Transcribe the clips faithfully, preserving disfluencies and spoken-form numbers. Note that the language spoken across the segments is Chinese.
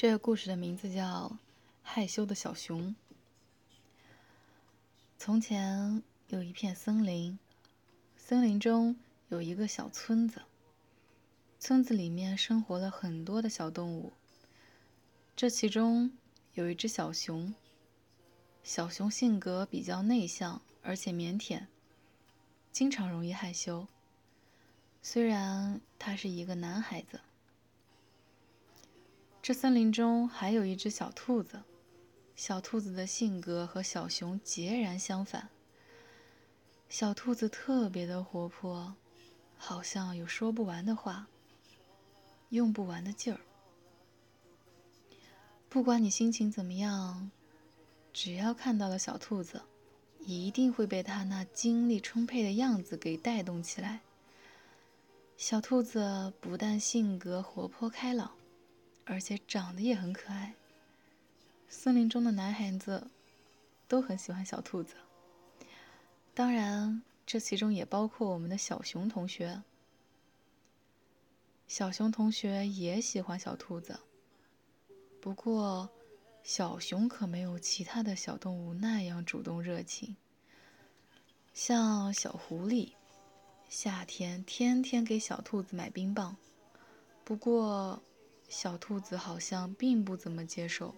这个故事的名字叫《害羞的小熊》。从前有一片森林，森林中有一个小村子，村子里面生活了很多的小动物。这其中有一只小熊，小熊性格比较内向，而且腼腆，经常容易害羞。虽然他是一个男孩子。这森林中还有一只小兔子，小兔子的性格和小熊截然相反。小兔子特别的活泼，好像有说不完的话，用不完的劲儿。不管你心情怎么样，只要看到了小兔子，一定会被它那精力充沛的样子给带动起来。小兔子不但性格活泼开朗，而且长得也很可爱。森林中的男孩子都很喜欢小兔子，当然，这其中也包括我们的小熊同学。小熊同学也喜欢小兔子，不过，小熊可没有其他的小动物那样主动热情。像小狐狸，夏天天天给小兔子买冰棒，不过，小兔子好像并不怎么接受。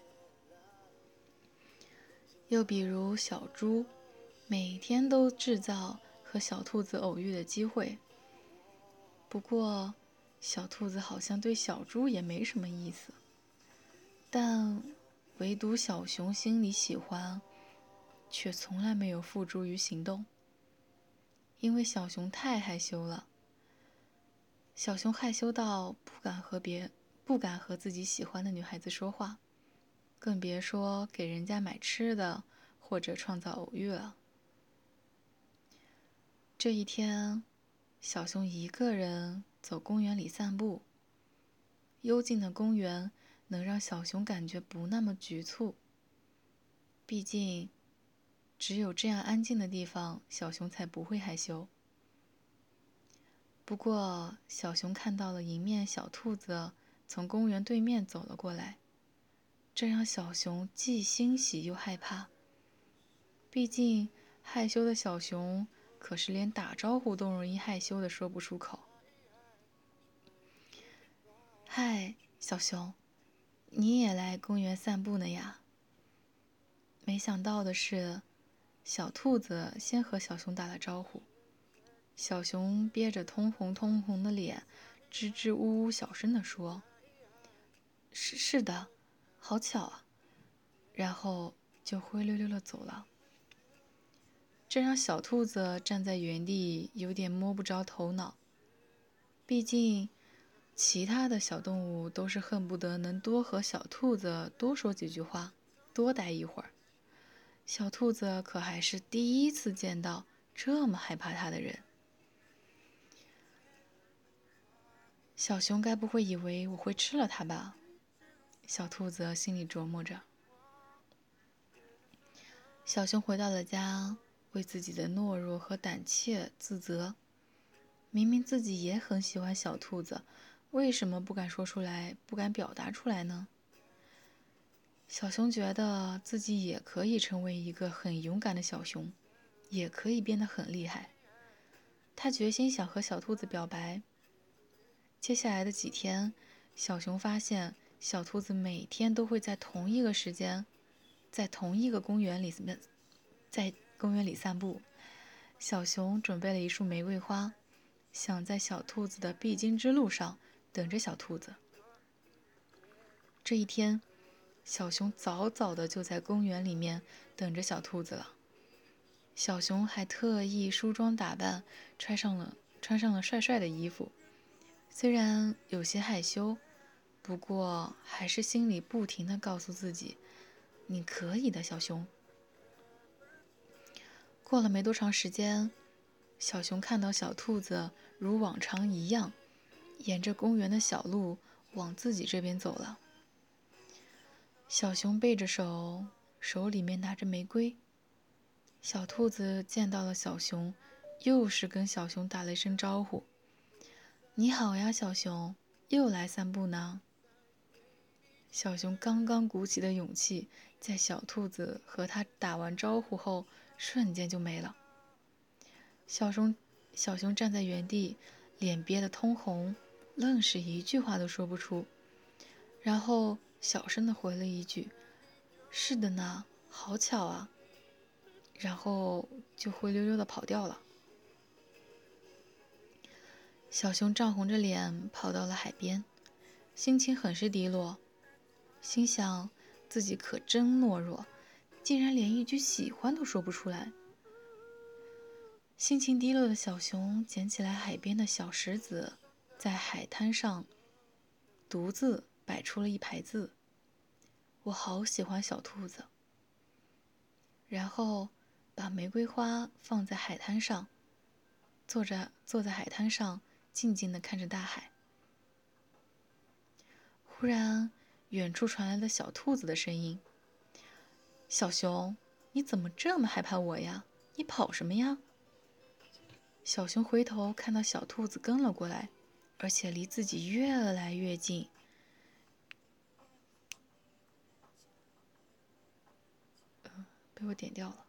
又比如小猪，每天都制造和小兔子偶遇的机会。不过，小兔子好像对小猪也没什么意思。但唯独小熊心里喜欢，却从来没有付诸于行动。因为小熊太害羞了，小熊害羞到不敢和别不敢和自己喜欢的女孩子说话。更别说给人家买吃的，或者创造偶遇了。这一天，小熊一个人走公园里散步。幽静的公园能让小熊感觉不那么局促。毕竟，只有这样安静的地方，小熊才不会害羞。不过，小熊看到了迎面小兔子从公园对面走了过来。这让小熊既欣喜又害怕。毕竟，害羞的小熊可是连打招呼都容易害羞的说不出口。嗨，小熊，你也来公园散步呢呀？没想到的是，小兔子先和小熊打了招呼。小熊憋着通红通红的脸，支支吾吾小声地说：“是是的，好巧啊。”然后就灰溜溜地走了。这让小兔子站在原地有点摸不着头脑。毕竟，其他的小动物都是恨不得能多和小兔子多说几句话，多待一会儿。小兔子可还是第一次见到这么害怕它的人。小熊该不会以为我会吃了它吧？小兔子心里琢磨着。小熊回到了家，为自己的懦弱和胆怯自责。明明自己也很喜欢小兔子，为什么不敢说出来，不敢表达出来呢？小熊觉得自己也可以成为一个很勇敢的小熊，也可以变得很厉害。他决心想和小兔子表白。接下来的几天，小熊发现小兔子每天都会在同一个时间，在同一个公园里，在公园里散步。小熊准备了一束玫瑰花，想在小兔子的必经之路上等着小兔子。这一天，小熊早早的就在公园里面等着小兔子了。小熊还特意梳妆打扮，穿上了穿上了帅帅的衣服。虽然有些害羞，不过还是心里不停地告诉自己：“你可以的，小熊。”过了没多长时间，小熊看到小兔子如往常一样，沿着公园的小路往自己这边走了。小熊背着手，手里面拿着玫瑰。小兔子见到了小熊，又是跟小熊打了一声招呼：“你好呀，小熊，又来散步呢。” 小熊刚刚鼓起的勇气，在小兔子和它打完招呼后，瞬间就没了。小熊小熊站在原地，脸憋得通红，愣是一句话都说不出。然后小声地回了一句：“是的呢，好巧啊。”然后就灰溜溜地跑掉了。小熊涨红着脸跑到了海边，心情很是低落，心想自己可真懦弱，竟然连一句喜欢都说不出来。心情低落的小熊捡起来海边的小石子，在海滩上独自摆出了一排字：“我好喜欢小兔子。”然后把玫瑰花放在海滩上，坐着坐在海滩上，静静地看着大海。忽然，远处传来了小兔子的声音：“小熊，你怎么这么害怕我呀？你跑什么呀？”小熊回头看到小兔子跟了过来，而且离自己越来越近。呃，被我点掉了。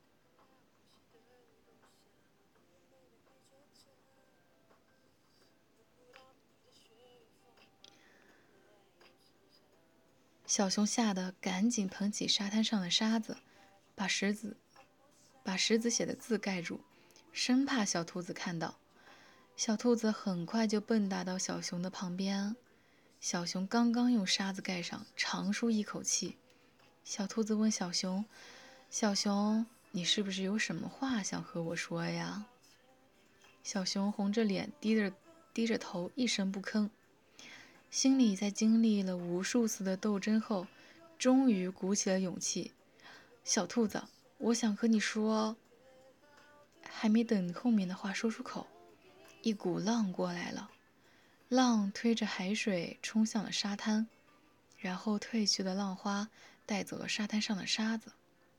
小熊吓得赶紧捧起沙滩上的沙子，把石子把石子写的字盖住，生怕小兔子看到。小兔子很快就蹦跶到小熊的旁边。小熊刚刚用沙子盖上，长舒一口气。小兔子问小熊：“小熊，你是不是有什么话想和我说呀？”小熊红着脸，低着低着头，一声不吭。心里在经历了无数次的斗争后，终于鼓起了勇气：“小兔子，我想和你说……”还没等后面的话说出口，一股浪过来了，浪推着海水冲向了沙滩，然后退去的浪花带走了沙滩上的沙子。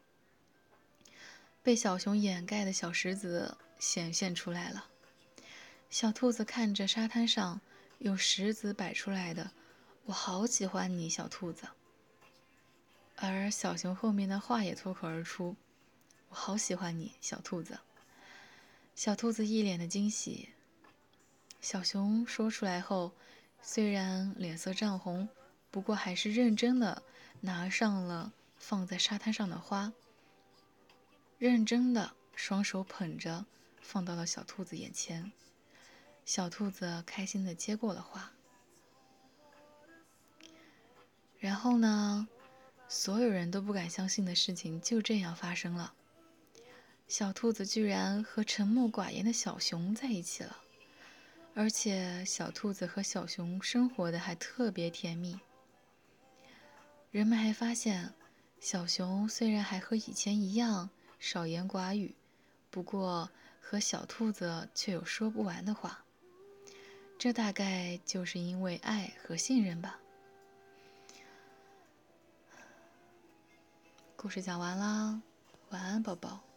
被小熊掩盖的小石子显现出来了。小兔子看着沙滩上用石子摆出来的“我好喜欢你，小兔子”，而小熊后面的话也脱口而出：“我好喜欢你，小兔子。”小兔子一脸的惊喜。小熊说出来后，虽然脸色涨红，不过还是认真的拿上了放在沙滩上的花，认真的双手捧着放到了小兔子眼前。小兔子开心的接过了花。然后呢，所有人都不敢相信的事情就这样发生了。小兔子居然和沉默寡言的小熊在一起了，而且小兔子和小熊生活的还特别甜蜜。人们还发现，小熊虽然还和以前一样少言寡语，不过和小兔子却有说不完的话。这大概就是因为爱和信任吧。故事讲完啦，晚安，宝宝。